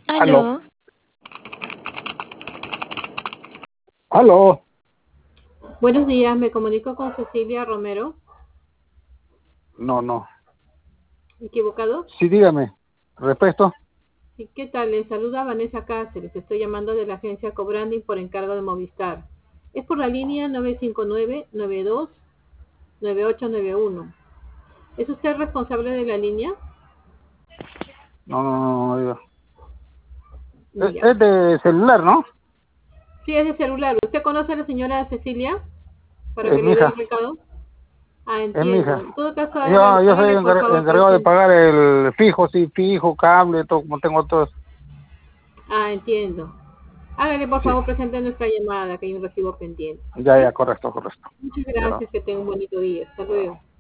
Aló, Aló, aló. Buenos días, me comunico con Cecilia Romero. No, no. ¿Equivocado? Sí, dígame. Respeto. Sí, ¿qué tal? Les saluda Vanessa Cáceres. Estoy llamando de la agencia Cobranding por encargo de Movistar. Es por la línea 959-92-9891. ¿Es usted responsable de la línea? No, no, no, no, diga. Ya. Es de celular, ¿no? Sí, es de celular. ¿Usted conoce a la señora Cecilia para Es que mi le dé el hija. recado? Ah, Es mi entiendo. hija. En todo caso, Yo soy hágale por favor encargado de presente. pagar el fijo, sí, fijo, cable, todo, como tengo todo. Ah, entiendo. Hágale por Sí. favor presente nuestra llamada, que hay un recibo pendiente. Ya, ¿Sí? ya, correcto, correcto. Muchas Ya. gracias, que tenga un bonito día. Hasta luego.